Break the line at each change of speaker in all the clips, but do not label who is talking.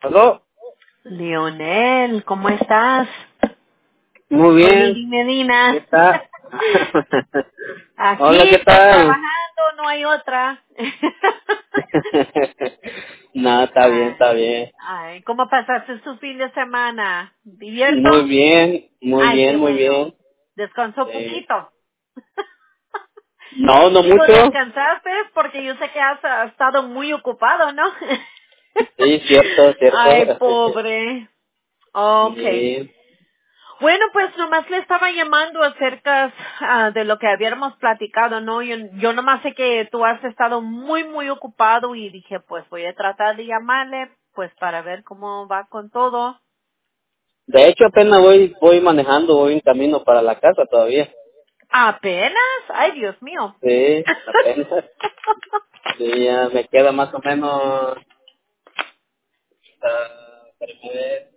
¿Aló?
Leonel, ¿cómo estás?
Muy
Oli
bien. ¿Qué
Medina.
tal? Hola, ¿qué
Aquí, pues
tal?
trabajando, no hay otra.
No, está bien,
Ay,
está bien.
ay, ¿cómo pasaste tu fin de semana? ¿Divierto?
Muy bien, muy
Ay, qué
bien, muy
bueno.
bien.
Descansó
Sí.
poquito.
No, no
Digo,
mucho.
descansaste porque yo sé que has estado muy ocupado, ¿no?
Sí, cierto, cierto.
Ay, pobre. Okay.
Sí.
Bueno, pues nomás le estaba llamando acerca de lo que habíamos platicado, ¿no? Yo nomás sé que tú has estado muy ocupado y dije, pues voy a tratar de llamarle, pues para ver cómo va con todo.
De hecho, apenas voy manejando, voy en camino para la casa todavía.
¿Apenas? Ay, Dios mío.
Sí, apenas. Sí, ya me queda más o menos, espérame ver,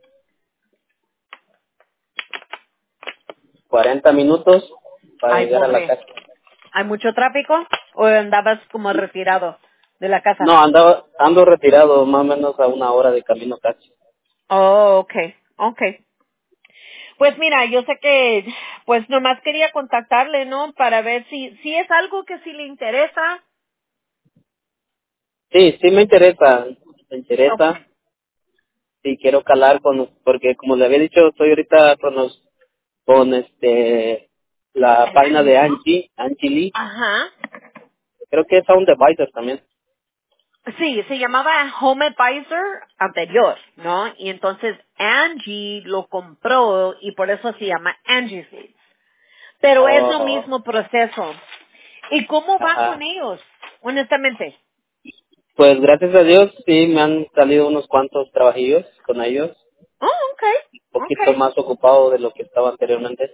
40 minutos para
Ay,
llegar a la
pobre.
casa.
¿Hay mucho tráfico o andabas como retirado de la
No,
casa?
ando retirado más o menos a una hora de camino casi.
Oh, okay. Pues mira, yo sé que, pues nomás quería contactarle, ¿no? Para ver si es algo que sí le interesa.
Sí, sí me
Okay.
interesa, sí quiero calar porque como le había dicho, estoy ahorita con la
El
página
Angie,
de
¿no?
Angie Lee,
Ajá.
creo que es Sound Devices también.
Sí, se llamaba Home Advisor anterior, ¿no? Y entonces Angie lo compró y por eso se llama Angie Seeds. Pero es lo
Oh,
mismo proceso. ¿Y cómo va con
ajá.
ellos? Honestamente.
Pues gracias a Dios sí me han salido unos cuantos trabajillos con ellos,
Oh, okay.
un poquito
Okay.
más ocupado de lo que estaba anteriormente.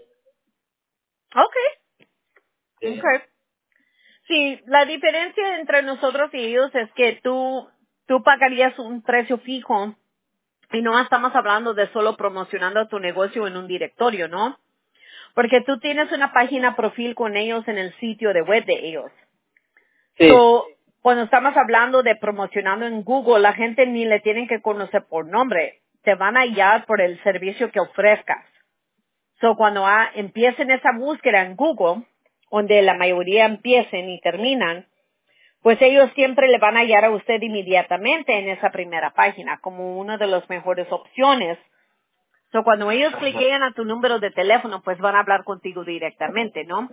Okay.
Sí,
Okay. Sí, la diferencia entre nosotros y ellos es que tú pagarías un precio fijo y no estamos hablando de solo promocionando tu negocio en un directorio, ¿no? Porque tú tienes una página profil con ellos en el sitio de web de ellos.
sí,
So, cuando estamos hablando de promocionando en Google, la gente ni le tienen que conocer por nombre. Te van a hallar por el servicio que ofrezcas. So, cuando empiecen esa búsqueda en Google, donde la mayoría empiecen y terminan, pues ellos siempre le van a hallar a usted inmediatamente en esa primera página como una de las mejores opciones. So, cuando ellos
ajá.
cliquen a tu número de teléfono, pues van a hablar contigo directamente, ¿no?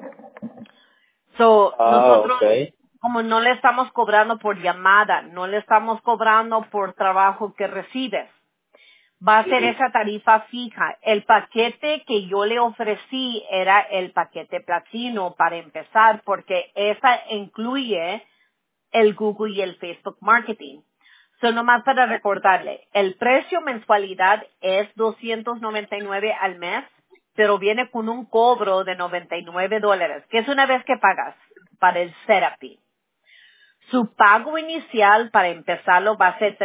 So,
Ah,
nosotros,
okay.
como no le estamos cobrando por llamada, no le estamos cobrando por trabajo que recibes, va a ser
Ujú.
esa tarifa fija. El paquete que yo le ofrecí era el paquete platino para empezar, porque esa incluye el Google y el Facebook Marketing. So, nomás para recordarle, el precio mensualidad es 299 al mes, pero viene con un cobro de $99, que es una vez que pagas para el setup fee. Su pago inicial para empezarlo va a ser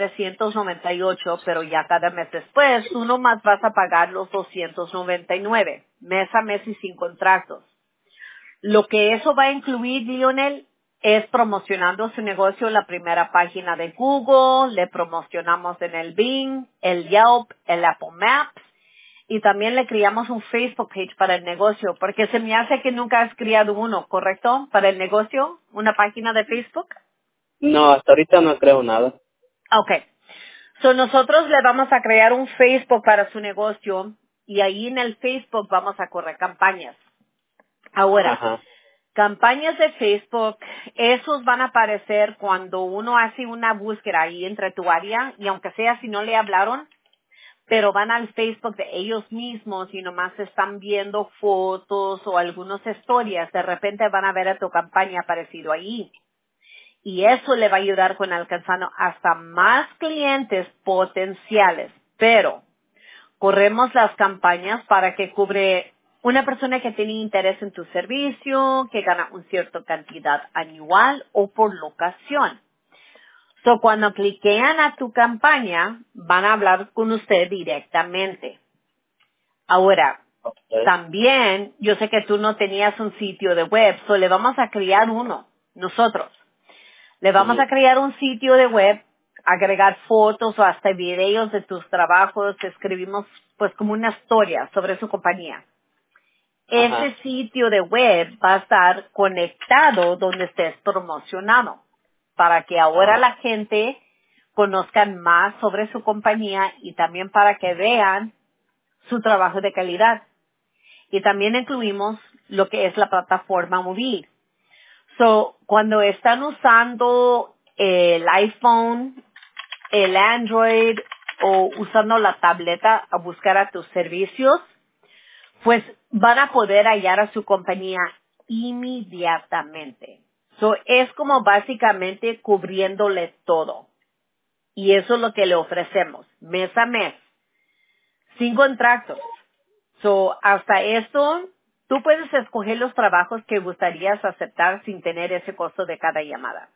398, pero ya cada mes después tú nomás vas a pagar los 299, mes a mes y sin contratos. Lo que eso va a incluir, Lionel, es promocionando su negocio en la primera página de Google, le promocionamos en el Bing, el Yelp, el Apple Maps y también le creamos un Facebook page para el negocio, porque se me hace que nunca has creado uno, ¿correcto? Para el negocio, una página de Facebook.
No, hasta ahorita no creo nada.
Okay. So nosotros le vamos a crear un Facebook para su negocio y ahí en el Facebook vamos a correr campañas. Ahora,
Ajá.
campañas de Facebook, esos van a aparecer cuando uno hace una búsqueda ahí entre tu área y aunque sea si no le hablaron, pero van al Facebook de ellos mismos y nomás están viendo fotos o algunas historias, de repente van a ver a tu campaña aparecido ahí. Y eso le va a ayudar con alcanzando hasta más clientes potenciales. Pero corremos las campañas para que cubre una persona que tiene interés en tu servicio, que gana una cierta cantidad anual o por locación. So, cuando cliquean a tu campaña, van a hablar con usted directamente. Ahora,
Okay.
también, yo sé que tú no tenías un sitio de web, so le vamos a crear uno, nosotros. Le vamos
Ujú.
a crear un sitio de web agregar fotos o hasta videos de tus trabajos, escribimos pues como una historia sobre su compañía. Ese
Ajá.
sitio de web va a estar conectado donde estés promocionado para que ahora
Ajá.
la gente conozcan más sobre su compañía y también para que vean su trabajo de calidad. Y también incluimos lo que es la plataforma móvil. So, cuando están usando el iPhone, el Android o usando la tableta a buscar a tus servicios, pues van a poder hallar a su compañía inmediatamente. So, es como básicamente cubriéndole todo. Y eso es lo que le ofrecemos, mes a mes, sin contratos. So, hasta esto, tú puedes escoger los trabajos que gustarías aceptar sin tener ese costo de cada llamada.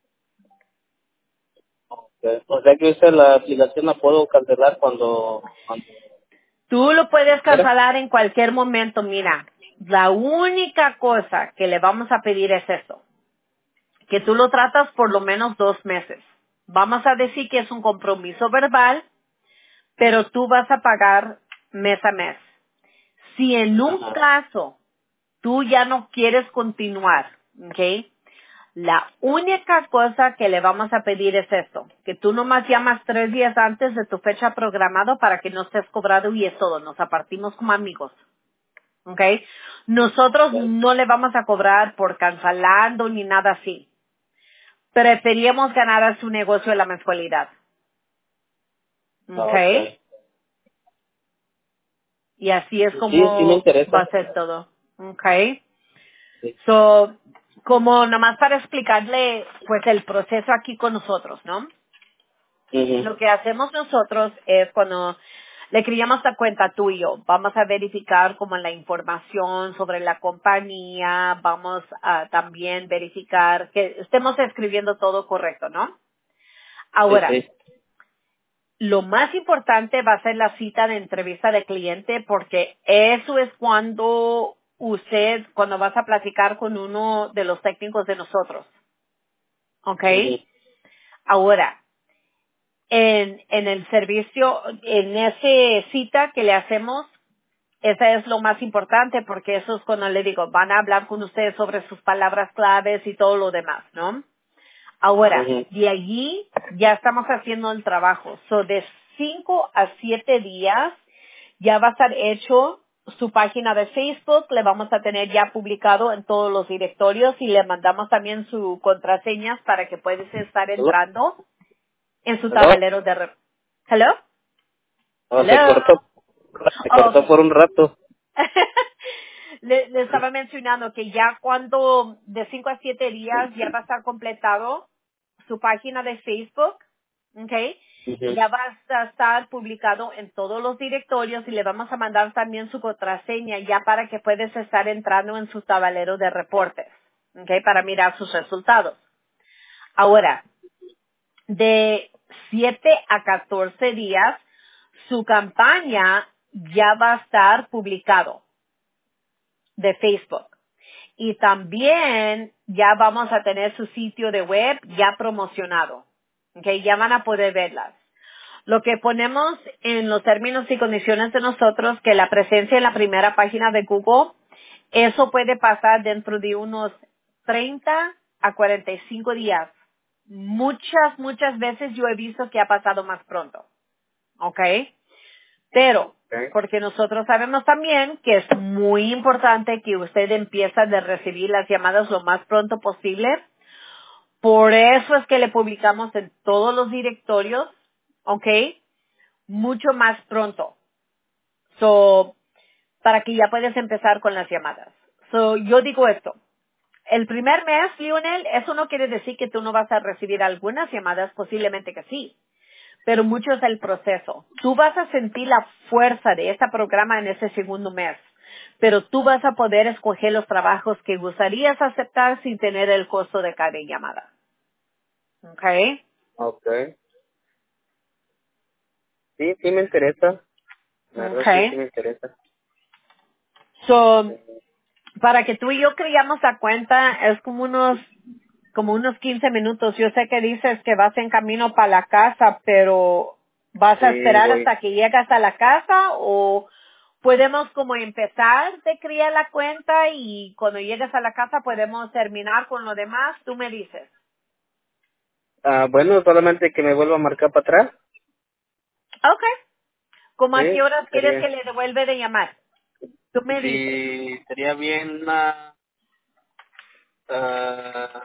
Okay. O sea que usted la aplicación la puedo cancelar cuando
Tú lo puedes
quiera.
cancelar en cualquier momento. Mira, la única cosa que le vamos a pedir es esto, que tú lo tratas por lo menos 2 meses. Vamos a decir que es un compromiso verbal, pero tú vas a pagar mes a mes. Si en un
Ajá.
caso tú ya no quieres continuar, ¿ok? La única cosa que le vamos a pedir es esto, que tú nomás llamas 3 días antes de tu fecha programada para que no estés cobrado y es todo, nos apartimos como amigos, ¿ok? Nosotros
Okay.
no le vamos a cobrar por cancelando ni nada así. Preferíamos ganar a su negocio la mensualidad, ¿ok?
Okay.
Y así es
Sí me
como va
interesa.
a ser todo, ¿ok?
Sí.
So, como nomás para explicarle, pues el proceso aquí con nosotros, ¿no?
Mhm.
Lo que hacemos nosotros es cuando le creamos la cuenta tú y yo, vamos a verificar como la información sobre la compañía, vamos a también verificar que estemos escribiendo todo correcto, ¿no?
Sí,
Ahora,
sí.
lo más importante va a ser la cita de entrevista de cliente porque eso es cuando vas a platicar con uno de los técnicos de nosotros, ¿ok?
Mhm.
Ahora, en el servicio, en esa cita que le hacemos, esa es lo más importante porque eso es cuando le digo, van a hablar con ustedes sobre sus palabras claves y todo lo demás, ¿no? Ahora,
Mhm.
de allí ya estamos haciendo el trabajo. So, de 5 a 7 días ya va a estar hecho su página de Facebook, le vamos a tener ya publicado en todos los directorios y le mandamos también su contraseñas para que puedas estar
¿Aló?
entrando en su
¿Aló?
tablero de ¿Hello?
No, se
Hello.
cortó. Se
Oh,
cortó
okay.
por un rato.
Le estaba mencionando que ya cuando de 5 a 7 días ya va a estar completado su página de Facebook, ¿ok?
Mhm.
Ya va a estar publicado en todos los directorios y le vamos a mandar también su contraseña ya para que puedas estar entrando en su tablero de reportes, ¿ok? Para mirar sus resultados. Ahora, de 7 a 14 días, su campaña ya va a estar publicado de Facebook. Y también ya vamos a tener su sitio de web ya promocionado. Okay, ya van a poder verlas. Lo que ponemos en los términos y condiciones de nosotros, que la presencia en la primera página de Google, eso puede pasar dentro de unos 30 a 45 días. Muchas veces yo he visto que ha pasado más pronto. ¿Ok? Pero,
Okay.
porque nosotros sabemos también que es muy importante que usted empiece a recibir las llamadas lo más pronto posible. Por eso es que le publicamos en todos los directorios, ¿ok? Mucho más pronto. So, para que ya puedas empezar con las llamadas. So, yo digo esto. El primer mes, Lionel, eso no quiere decir que tú no vas a recibir algunas llamadas, posiblemente que sí. Pero mucho es el proceso. Tú vas a sentir la fuerza de este programa en ese segundo mes, pero tú vas a poder escoger los trabajos que gustarías aceptar sin tener el costo de cada llamada. ¿Ok?
Okay. Sí me interesa. La verdad sí
Ok.
me interesa.
So, para que tú y yo creamos la cuenta, es como unos como unos 15 minutos. Yo sé que dices que vas en camino para la casa, pero ¿vas a
Sí,
esperar
voy.
hasta que llegas a la casa o podemos como empezar de crear la cuenta y cuando llegues a la casa podemos terminar con lo demás? Tú me dices.
Bueno, solamente que me vuelva a marcar para atrás.
Okay. ¿Cómo a qué
Sí,
horas quieres que
sería.
le devuelve de llamar? Tú me dices.
Sí, sería bien una ah,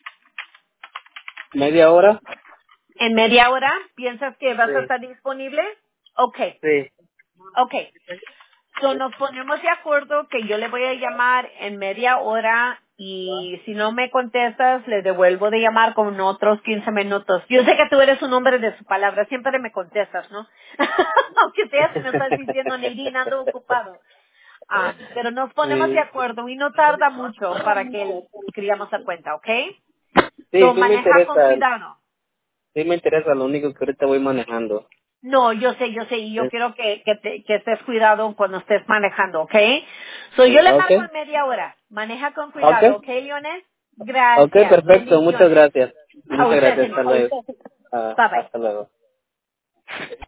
media hora.
¿En media hora piensas que vas a
Sí,
estar disponible? Okay.
sí.
Okay. So, nos ponemos de acuerdo que yo le voy a llamar en media hora y si no me contestas, le devuelvo de llamar con otros 15 minutos. Yo sé que tú eres un hombre de su palabra, siempre me contestas, ¿no? Aunque sea si me estás diciendo, Nadine, ando ocupado. Pero nos ponemos de
Sí,
acuerdo y no tarda mucho para que criamos la cuenta, ¿ok?
sí,
So, maneja con cuidado.
sí me interesa, lo único que ahorita voy manejando.
No, yo sé, y yo quiero que estés cuidado cuando estés manejando, ¿ok? So, yo le
Ok,
marco en media hora. Maneja con
ok,
cuidado, ¿ok, Leones?
ok,
Gracias.
perfecto, muchas
Bendiciones.
gracias.
A
Muchas
usted,
gracias, hasta
señor.
luego.
Bye bye.
Hasta luego.